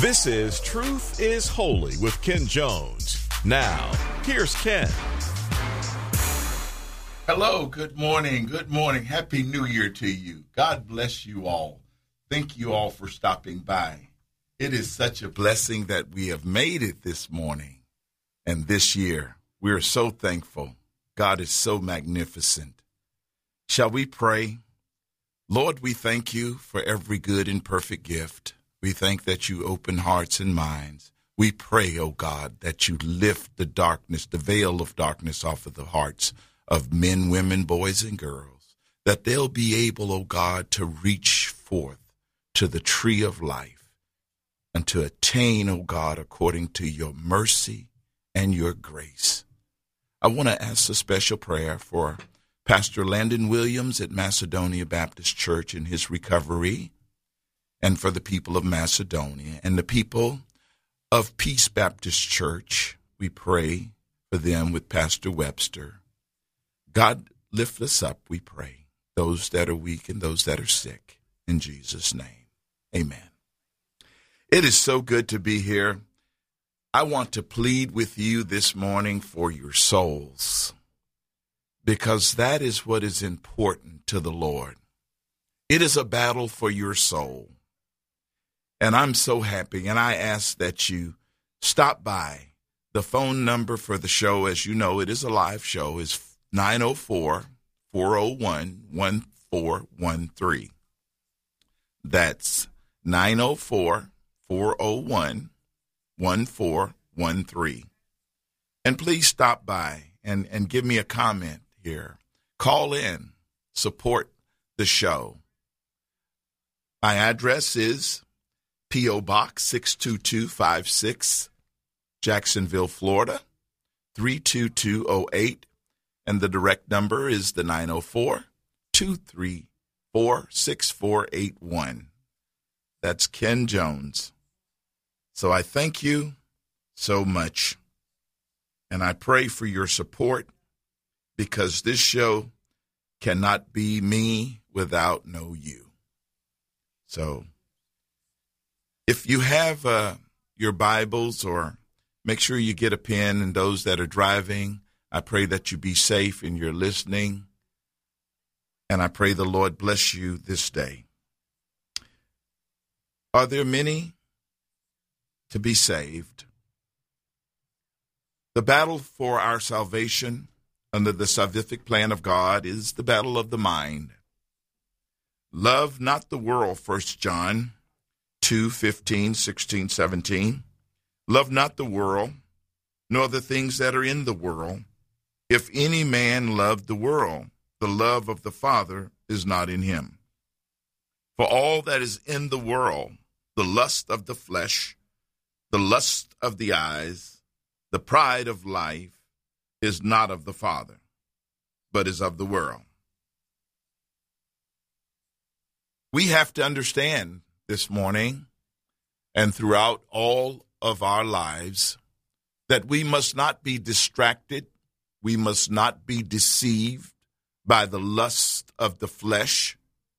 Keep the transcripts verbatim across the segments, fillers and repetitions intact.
This is Truth is Holy with Ken Jones. Now, here's Ken. Hello, good morning, good morning. Happy New Year to you. God bless you all. Thank you all for stopping by. It is such a blessing that we have made it this morning and this year. We are so thankful. God is so magnificent. Shall we pray? Lord, we thank you for every good and perfect gift. We thank that you open hearts and minds. We pray, oh God, that you lift the darkness, the veil of darkness off of the hearts of men, women, boys, and girls, that they'll be able, oh God, to reach forth to the tree of life and to attain, oh God, according to your mercy and your grace. I want to ask a special prayer for Pastor Landon Williams at Macedonia Baptist Church in his recovery, and for the people of Macedonia and the people of Peace Baptist Church. We pray for them with Pastor Webster. God, lift us up, we pray, those that are weak and those that are sick, in Jesus' name. Amen. It is so good to be here. I want to plead with you this morning for your souls, because that is what is important to the Lord. It is a battle for your soul. And I'm so happy, and I ask that you stop by. The phone number for the show, as you know, it is a live show, is nine oh four, four oh one, one four one three. That's nine oh four, four oh one, one four one three. And please stop by and, and give me a comment here. Call in, support the show. My address is P O. Box six two two five six, Jacksonville, Florida, three two two oh eight. And the direct number is the nine oh four, two three four, six four eight one. That's Ken Jones. So I thank you so much. And I pray for your support, because this show cannot be me without no you. So if you have uh, your Bibles, or make sure you get a pen, and those that are driving, I pray that you be safe in your listening, and I pray the Lord bless you this day. Are there many to be saved? The battle for our salvation under the salvific plan of God is the battle of the mind. Love not the world, First John two, fifteen, sixteen, seventeen. Love not the world, nor the things that are in the world. If any man love the world, the love of the Father is not in him. For all that is in the world, the lust of the flesh, the lust of the eyes, the pride of life, is not of the Father, but is of the world. We have to understand this morning and throughout all of our lives that we must not be distracted. We must not be deceived by the lust of the flesh,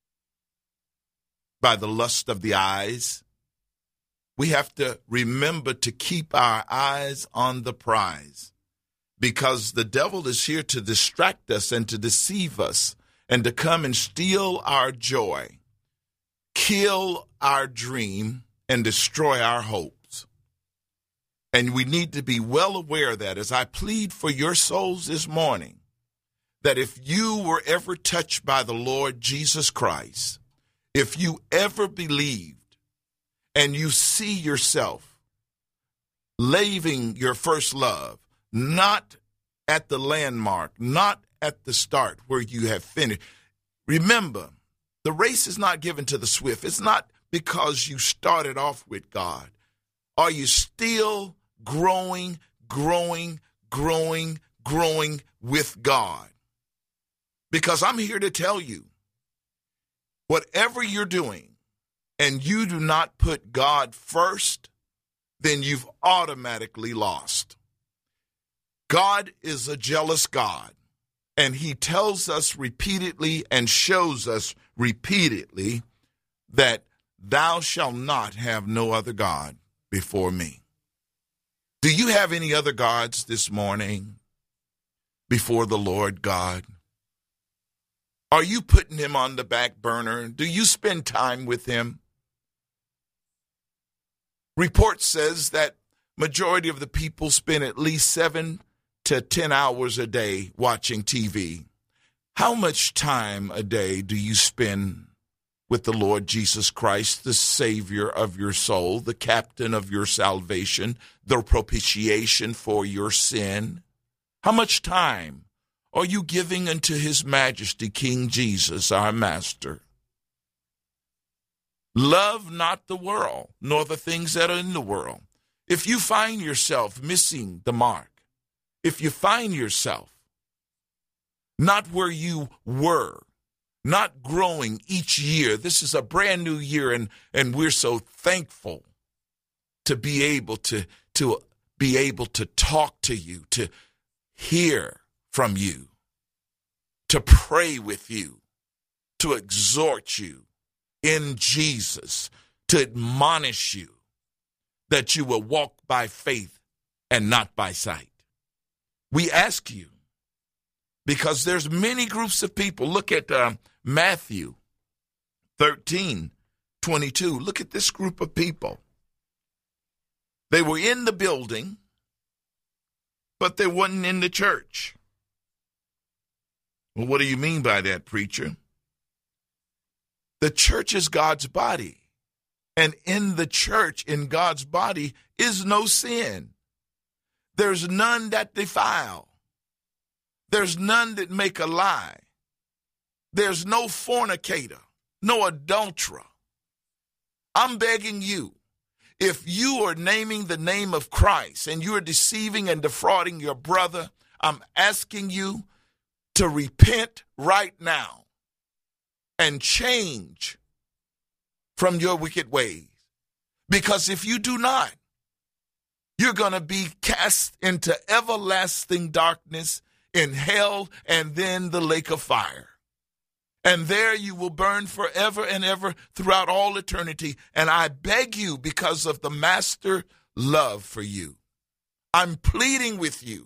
by the lust of the eyes. We have to remember to keep our eyes on the prize, because the devil is here to distract us and to deceive us and to come and steal our joy, kill our dream, and destroy our hopes. And we need to be well aware that, as I plead for your souls this morning, that if you were ever touched by the Lord Jesus Christ, if you ever believed and you see yourself leaving your first love, not at the landmark, not at the start where you have finished, remember, the race is not given to the swift. It's not because you started off with God. Are you still growing, growing, growing, growing with God? Because I'm here to tell you, whatever you're doing and you do not put God first, then you've automatically lost. God is a jealous God, and he tells us repeatedly and shows us repeatedly that thou shalt not have no other God before me. Do you have any other gods this morning before the Lord God? Are you putting him on the back burner? Do you spend time with him? Report says that majority of the people spend at least seven to ten hours a day watching T V. How much time a day do you spend with the Lord Jesus Christ, the Savior of your soul, the captain of your salvation, the propitiation for your sin? How much time are you giving unto his majesty, King Jesus, our master? Love not the world, nor the things that are in the world. If you find yourself missing the mark, if you find yourself not where you were, not growing each year, this is a brand new year, and, and we're so thankful to be able to, to be able to talk to you, to hear from you, to pray with you, to exhort you in Jesus, to admonish you that you will walk by faith and not by sight. We ask you, because there's many groups of people. Look at uh, Matthew thirteen twenty-two. Look at this group of people. They were in the building, but they wasn't in the church. Well, what do you mean by that, preacher? The church is God's body. And in the church, in God's body, is no sin. There's none that defile. There's none that make a lie. There's no fornicator, no adulterer. I'm begging you, if you are naming the name of Christ and you are deceiving and defrauding your brother, I'm asking you to repent right now and change from your wicked ways. Because if you do not, you're going to be cast into everlasting darkness in hell and then the lake of fire. And there you will burn forever and ever throughout all eternity. And I beg you, because of the master love for you, I'm pleading with you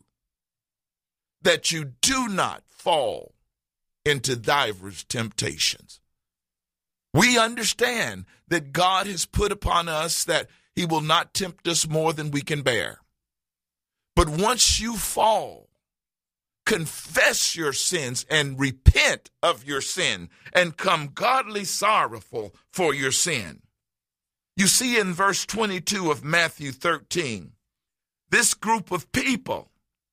that you do not fall into divers temptations. We understand that God has put upon us that he will not tempt us more than we can bear. But once you fall, confess your sins and repent of your sin and come godly sorrowful for your sin. You see in verse twenty-two of Matthew thirteen, this group of people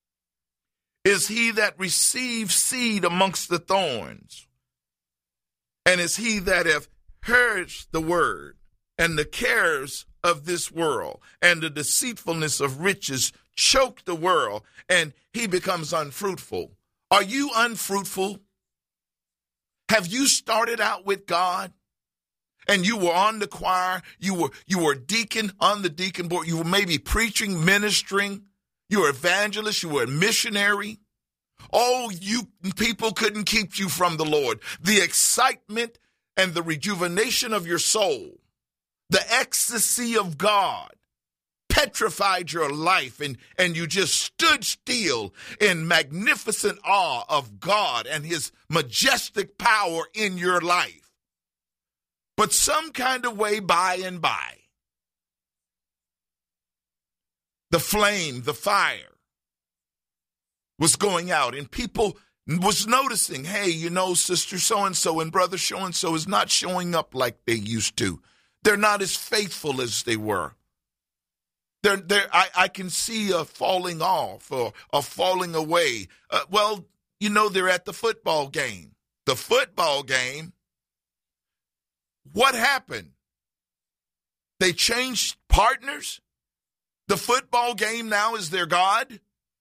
is he that receives seed amongst the thorns, and is he that hath heard the word, and the cares of this world and the deceitfulness of riches choke the world, and he becomes unfruitful. Are you unfruitful? Have you started out with God and you were on the choir, you were you were deacon on the deacon board, you were maybe preaching, ministering, you were evangelist, you were a missionary? Oh, you people couldn't keep you from the Lord. The excitement and the rejuvenation of your soul, the ecstasy of God, petrified your life, and, and you just stood still in magnificent awe of God and his majestic power in your life. But some kind of way, by and by, the flame, the fire was going out, and people was noticing, hey, you know, sister so-and-so and brother so-and-so is not showing up like they used to. They're not as faithful as they were. They're, they're, I, I can see a falling off or a falling away. Uh, well, you know, they're at the football game. The football game, what happened? They changed partners? The football game now is their God?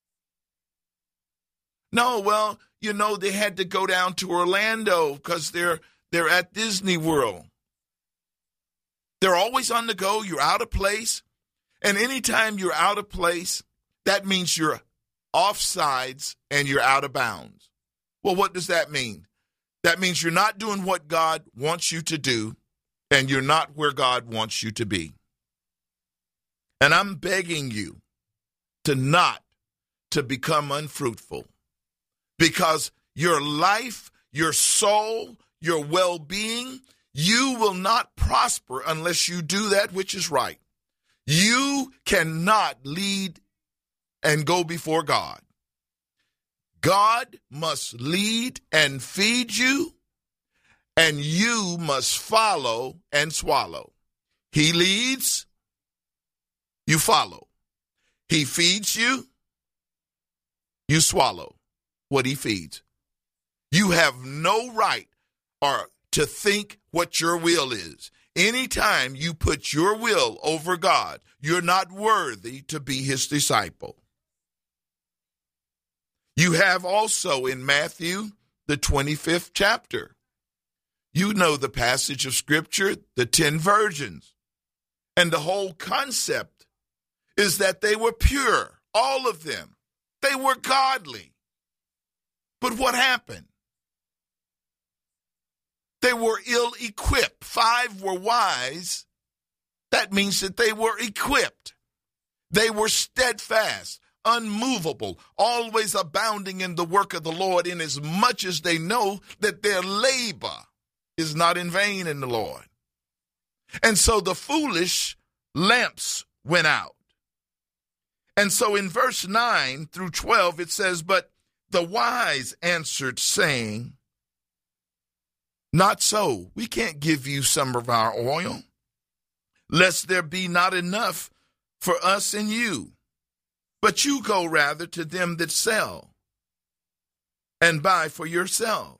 No, well, you know, they had to go down to Orlando because they're they're at Disney World. They're always on the go. You're out of place. And anytime you're out of place, that means you're offsides and you're out of bounds. Well, what does that mean? That means you're not doing what God wants you to do, and you're not where God wants you to be. And I'm begging you to not to become unfruitful, because your life, your soul, your well-being, you will not prosper unless you do that which is right. You cannot lead and go before God. God must lead and feed you, and you must follow and swallow. He leads, you follow. He feeds you, you swallow what he feeds. You have no right or to think what your will is. Anytime you put your will over God, you're not worthy to be his disciple. You have also in Matthew, the twenty-fifth chapter. You know the passage of Scripture, the ten virgins. And the whole concept is that they were pure, all of them. They were godly. But what happened? They were ill-equipped. Five were wise. That means that they were equipped. They were steadfast, unmovable, always abounding in the work of the Lord, inasmuch as they know that their labor is not in vain in the Lord. And so the foolish lamps went out. And so in verse nine through twelve, it says, but the wise answered, saying, not so. We can't give you some of our oil, lest there be not enough for us and you. But you go rather to them that sell and buy for yourself.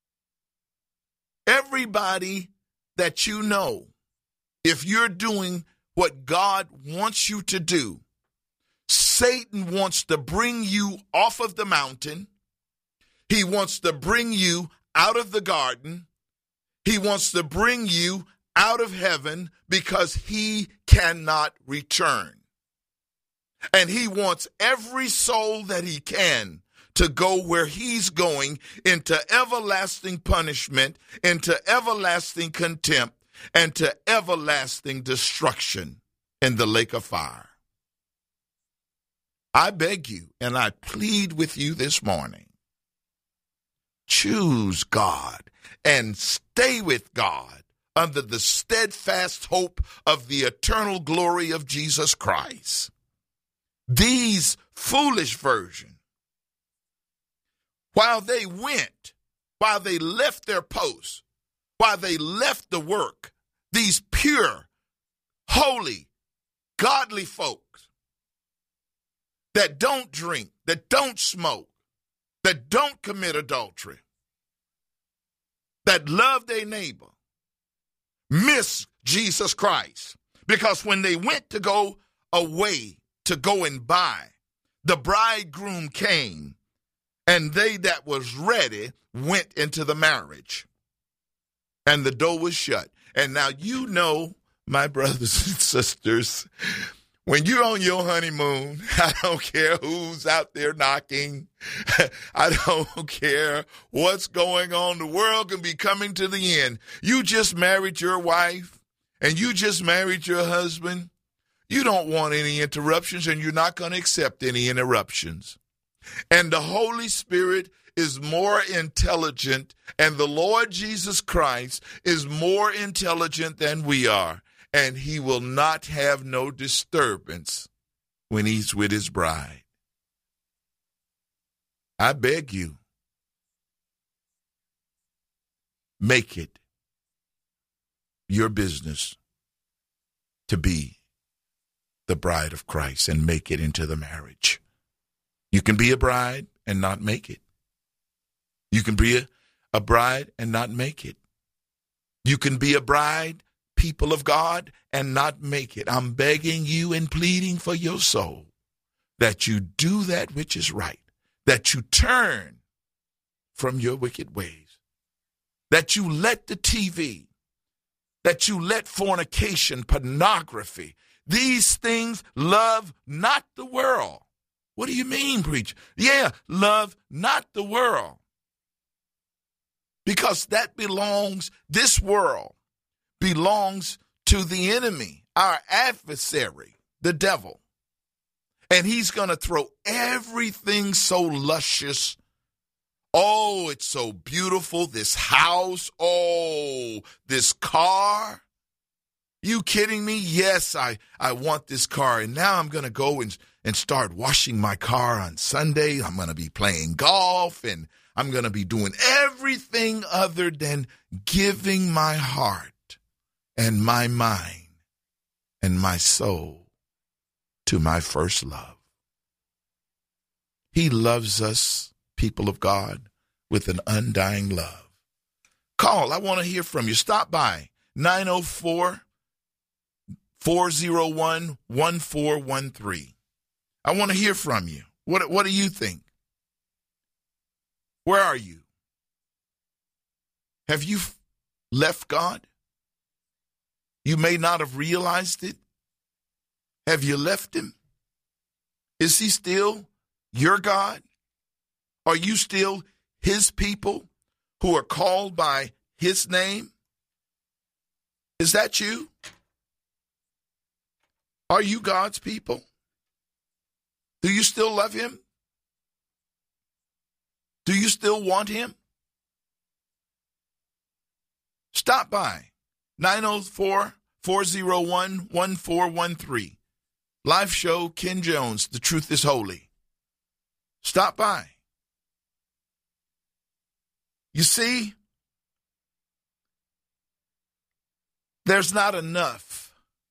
Everybody that you know, if you're doing what God wants you to do, Satan wants to bring you off of the mountain. He wants to bring you out of the garden. He wants to bring you out of heaven because he cannot return. And he wants every soul that he can to go where he's going, into everlasting punishment, into everlasting contempt, and to everlasting destruction in the lake of fire. I beg you, and I plead with you this morning, choose God and stay with God under the steadfast hope of the eternal glory of Jesus Christ. These foolish virgins, while they went, while they left their posts, while they left the work, these pure, holy, godly folks that don't drink, that don't smoke, that don't commit adultery, that love their neighbor, miss Jesus Christ. Because when they went to go away, to go and buy, the bridegroom came, and they that was ready went into the marriage, and the door was shut. And now you know, my brothers and sisters, when you're on your honeymoon, I don't care who's out there knocking. I don't care what's going on. The world can be coming to the end. You just married your wife, and you just married your husband. You don't want any interruptions, and you're not going to accept any interruptions. And the Holy Spirit is more intelligent, and the Lord Jesus Christ is more intelligent than we are, and he will not have no disturbance when he's with his bride. I beg you, make it your business to be the bride of Christ and make it into the marriage. You can be a bride and not make it. You can be a, a bride and not make it. You can be a bride, people of God, and not make it. I'm begging you and pleading for your soul that you do that which is right, that you turn from your wicked ways, that you let the T V, that you let fornication, pornography, these things, love not the world. What do you mean, preacher? Yeah, love not the world. Because that belongs, this world belongs to the enemy, our adversary, the devil. And he's going to throw everything so luscious. Oh, it's so beautiful. This house. Oh, this car. You kidding me? Yes, I, I want this car. And now I'm going to go and, and start washing my car on Sunday. I'm going to be playing golf, and I'm going to be doing everything other than giving my heart and my mind and my soul to my first love. He loves us, people of God, with an undying love. Call. I want to hear from you. Stop by nine oh four, four oh one, one four one three. I want to hear from you. What, what do you think? Where are you? Have you left God? You may not have realized it. Have you left him? Is he still your God? Are you still his people who are called by his name? Is that you? Are you God's people? Do you still love him? Do you still want him? Stop by nine oh four, four oh one, one four one three. Live show, Ken Jones, The Truth is Holy. Stop by. You see, there's not enough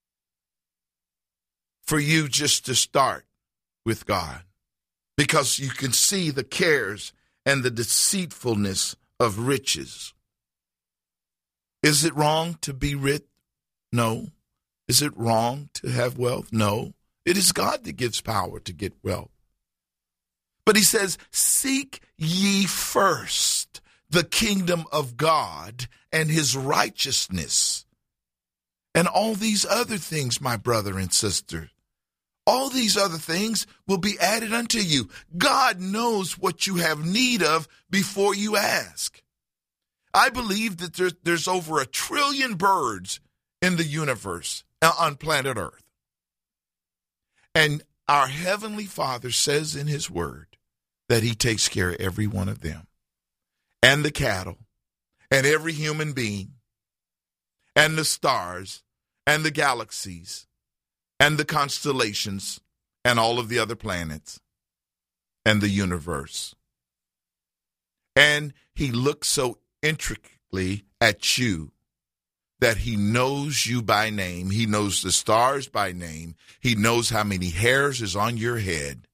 for you just to start with God, because you can see the cares and the deceitfulness of riches. Is it wrong to be rich? No. Is it wrong to have wealth? No. It is God that gives power to get wealth. But he says, seek ye first the kingdom of God and his righteousness. And all these other things, my brother and sister, all these other things will be added unto you. God knows what you have need of before you ask. I believe that there's, there's over a trillion birds in the universe on planet Earth. And our Heavenly Father says in his word that he takes care of every one of them, and the cattle, and every human being, and the stars, and the galaxies, and the constellations, and all of the other planets, and the universe. And he looks so intricately at you that he knows you by name. He knows the stars by name. He knows how many hairs is on your head.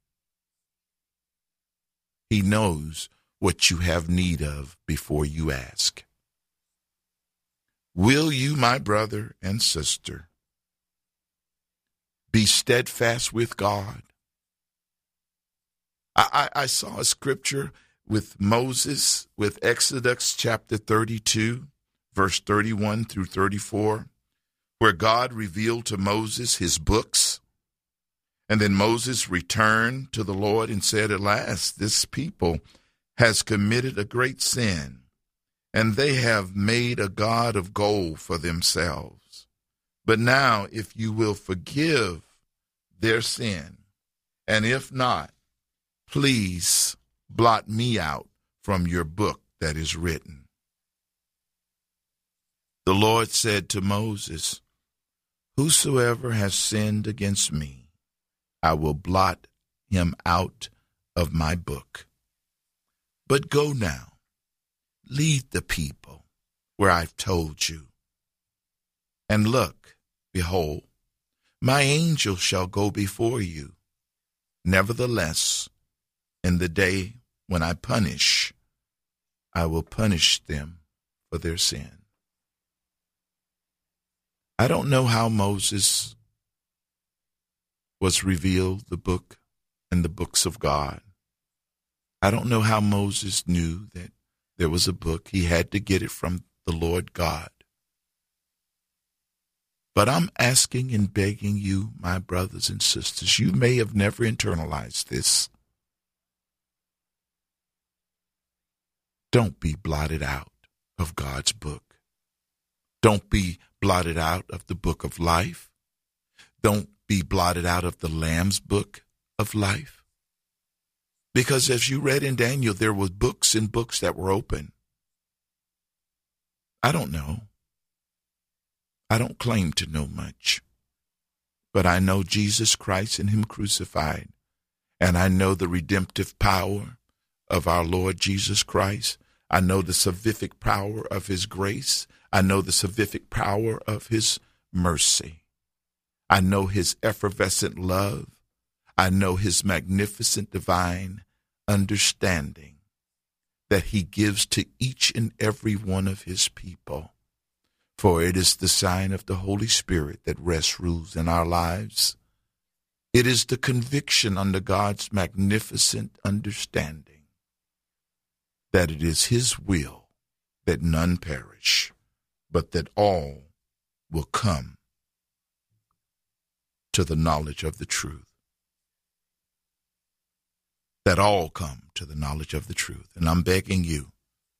He knows what you have need of before you ask. Will you, my brother and sister, be steadfast with God? I, I, I saw a scripture with Moses, with Exodus chapter thirty-two, verse thirty-one through thirty-four, where God revealed to Moses his books. And then Moses returned to the Lord and said, at last, this people has committed a great sin, and they have made a god of gold for themselves. But now, if you will forgive their sin, and if not, please blot me out from your book that is written. The Lord said to Moses, whosoever has sinned against me, I will blot him out of my book. But go now, lead the people where I've told you. And look, behold, my angel shall go before you. Nevertheless, in the day when I punish, I will punish them for their sin. I don't know how Moses was revealed the book and the books of God. I don't know how Moses knew that there was a book. He had to get it from the Lord God. But I'm asking and begging you, my brothers and sisters, you may have never internalized this. Don't be blotted out of God's book. Don't be blotted out of the book of life. Don't be blotted out of the Lamb's book of life? Because as you read in Daniel, there were books and books that were open. I don't know. I don't claim to know much. But I know Jesus Christ and him crucified. And I know the redemptive power of our Lord Jesus Christ. I know the salvific power of his grace. I know the salvific power of his mercy. I know his effervescent love. I know his magnificent divine understanding that he gives to each and every one of his people. For it is the sign of the Holy Spirit that rests, rules in our lives. It is the conviction under God's magnificent understanding that it is his will that none perish, but that all will come to the knowledge of the truth. That all come to the knowledge of the truth. And I'm begging you,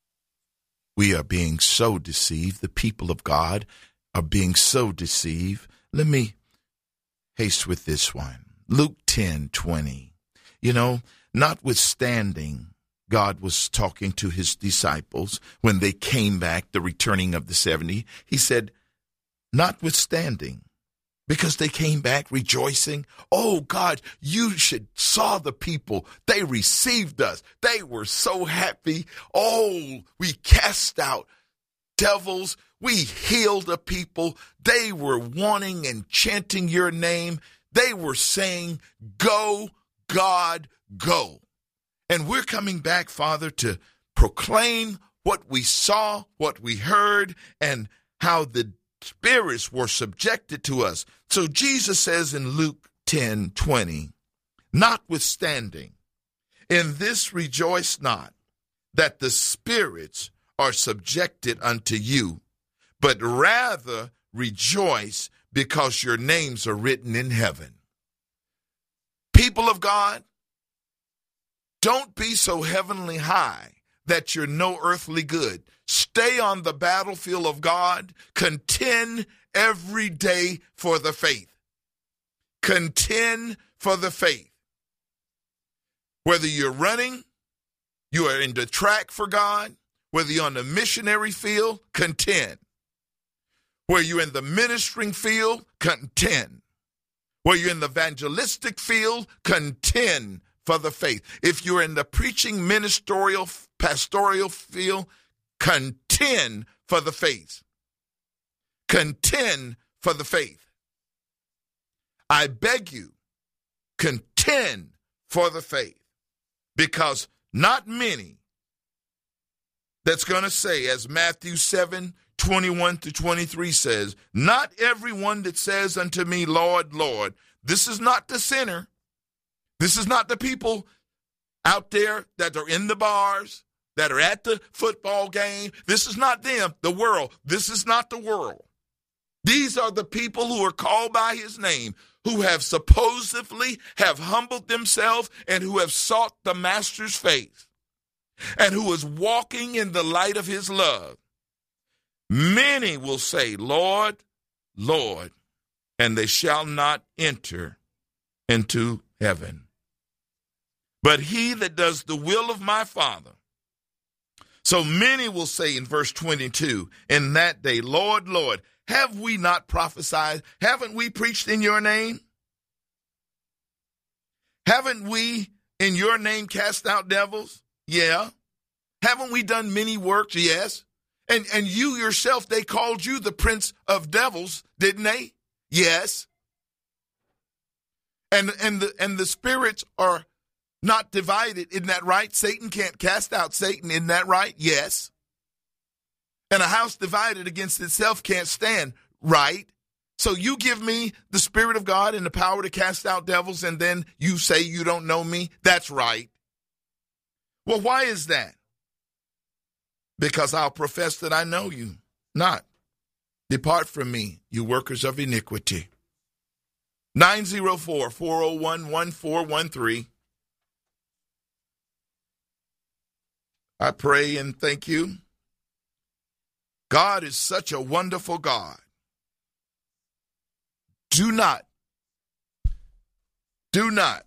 we are being so deceived. The people of God are being so deceived. Let me haste with this one. Luke ten twenty. You know, notwithstanding, God was talking to his disciples when they came back, the returning of the seventy. He said, notwithstanding, because they came back rejoicing. Oh, God, you should saw the people. They received us. They were so happy. Oh, we cast out devils. We healed the people. They were wanting and chanting your name. They were saying, go, God, go. And we're coming back, Father, to proclaim what we saw, what we heard, and how the spirits were subjected to us. So Jesus says in Luke ten twenty, notwithstanding, in this rejoice not, that the spirits are subjected unto you, but rather rejoice because your names are written in heaven. People of God, don't be so heavenly high that you're no earthly good. Stay on the battlefield of God. Contend every day for the faith. Contend for the faith. Whether you're running, you are in the track for God, whether you're on the missionary field, contend. Where you're in the ministering field, contend. Where you're in the evangelistic field, contend for the faith. If you're in the preaching, ministerial, pastoral field, contend for the faith. Contend for the faith. I beg you, contend for the faith. Because not many that's going to say, as Matthew seven, twenty-one to twenty-three says, not everyone that says unto me, Lord, Lord. This is not the sinner. This is not the people out there that are in the bars, that are at the football game. This is not them, the world. This is not the world. These are the people who are called by his name, who have supposedly have humbled themselves and who have sought the master's face and who is walking in the light of his love. Many will say, Lord, Lord, and they shall not enter into heaven. But he that does the will of my Father. So many will say in verse twenty-two, in that day, Lord, Lord, have we not prophesied? Haven't we preached in your name? Haven't we in your name cast out devils? Yeah. Haven't we done many works? Yes. And and you yourself, they called you the prince of devils, didn't they? Yes. And and the and the spirits are not divided, isn't that right? Satan can't cast out Satan, isn't that right? Yes. And a house divided against itself can't stand, right? So you give me the Spirit of God and the power to cast out devils, and then you say you don't know me? That's right. Well, why is that? Because I'll profess that I know you not. Depart from me, you workers of iniquity. nine oh four, four oh one, one four one three. I pray and thank you. God is such a wonderful God. Do not Do not.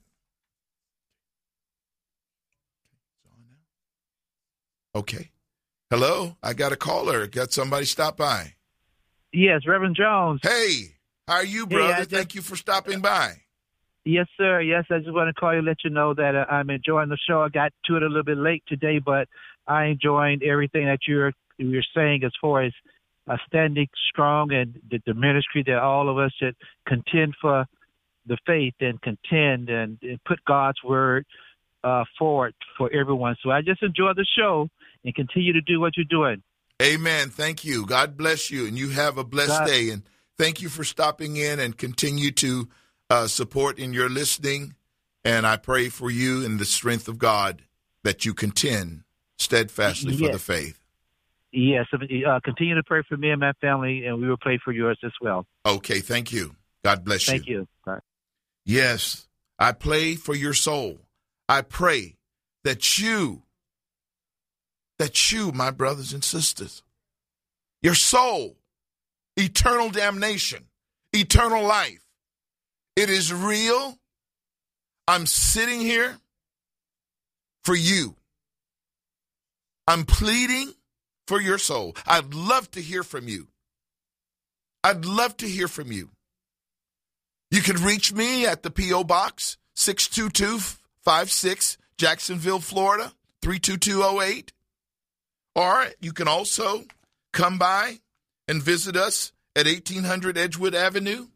Okay. Hello, I got a caller. Got somebody stop by. Yes, Reverend Jones. Hey, how are you, brother? Hey, just, Thank you for stopping by. Yes, sir. Yes, I just want to call you and let you know that uh, I'm enjoying the show. I got to it a little bit late today, but I enjoyed everything that you're you're saying as far as uh, standing strong and the, the ministry that all of us should contend for the faith and contend and, and put God's word uh, forward for everyone. So I just enjoy the show and continue to do what you're doing. Amen. Thank you. God bless you, and you have a blessed God. day. And thank you for stopping in and continue to uh, support in your listening. And I pray for you in the strength of God that you contend steadfastly yes. for the faith. Yes. Uh, continue to pray for me and my family, and we will pray for yours as well. Okay. Thank you. God bless Thank you. you. Bye. Yes, I pray for your soul. I pray that you, that you, my brothers and sisters, your soul, eternal damnation, eternal life, it is real. I'm sitting here for you. I'm pleading for your soul. I'd love to hear from you. I'd love to hear from you. You can reach me at the P O Box, six two two five six, Jacksonville, Florida, three two two oh eight. Or you can also come by and visit us at eighteen hundred Edgewood Avenue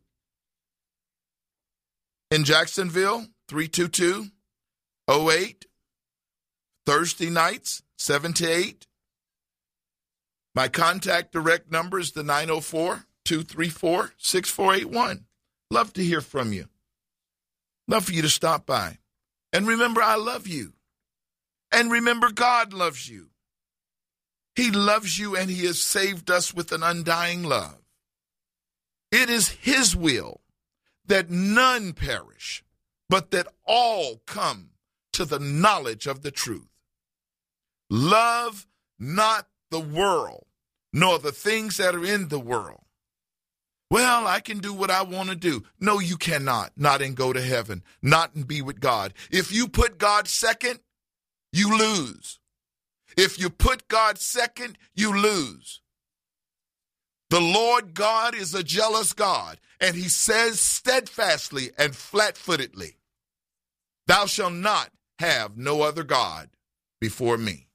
in Jacksonville, three two two oh eight, Thursday nights, seven to eight. My contact direct number is the nine oh four, two three four, six four eight one. Love to hear from you. Love for you to stop by. And remember, I love you. And remember, God loves you. He loves you, and he has saved us with an undying love. It is his will that none perish, but that all come to the knowledge of the truth. Love not the world, nor the things that are in the world. Well, I can do what I want to do. No, you cannot. Not and go to heaven. Not and be with God. If you put God second, you lose. If you put God second, you lose. The Lord God is a jealous God, and he says steadfastly and flat-footedly, thou shalt not have no other God before me.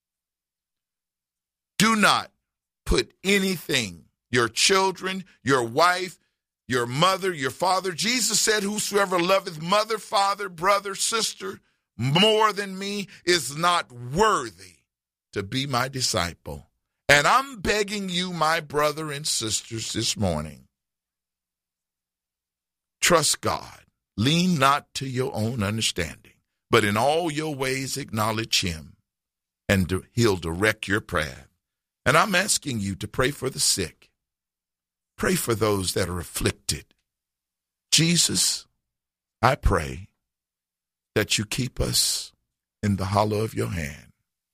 Do not put anything, your children, your wife, your mother, your father. Jesus said, whosoever loveth mother, father, brother, sister, more than me is not worthy to be my disciple. And I'm begging you, my brother and sisters, this morning, trust God. Lean not to your own understanding, but in all your ways acknowledge him, and he'll direct your path. And I'm asking you to pray for the sick. Pray for those that are afflicted. Jesus, I pray that you keep us in the hollow of your hand.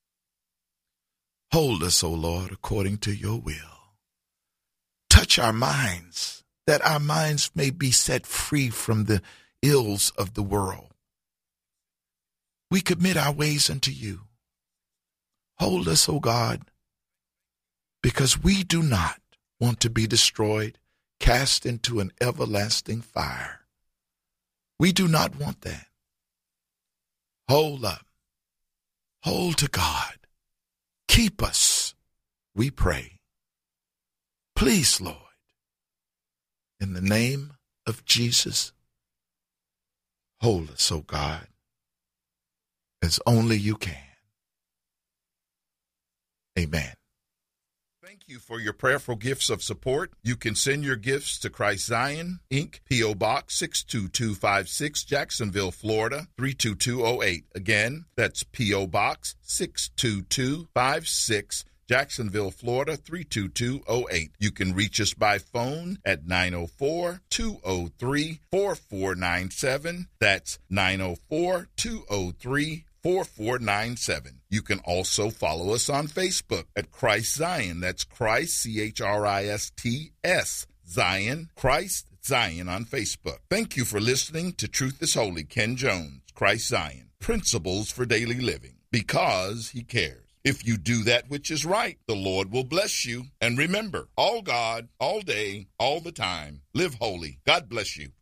Hold us, O Lord, according to your will. Touch our minds, that our minds may be set free from the ills of the world. We commit our ways unto you. Hold us, O God, because we do not want to be destroyed, cast into an everlasting fire. We do not want that. Hold up. Hold to God. Keep us, we pray. Please, Lord, in the name of Jesus, hold us, O God, as only you can. Amen. Thank you for your prayerful gifts of support. You can send your gifts to Christ Zion, Incorporated, P O Box six two two five six, Jacksonville, Florida, three two two oh eight. Again, that's P O Box six two two five six, Jacksonville, Florida, three two two oh eight. You can reach us by phone at nine oh four, two oh three, four four nine seven. That's nine oh four, two oh three, four four nine seven. You can also follow us on Facebook at Christ Zion. That's Christ, C H R I S T S, Zion, Christ, Zion on Facebook. Thank you for listening to Truth is Holy, Ken Jones, Christ Zion, Principles for Daily Living, because he cares. If you do that which is right, the Lord will bless you. And remember, all God, all day, all the time, live holy. God bless you.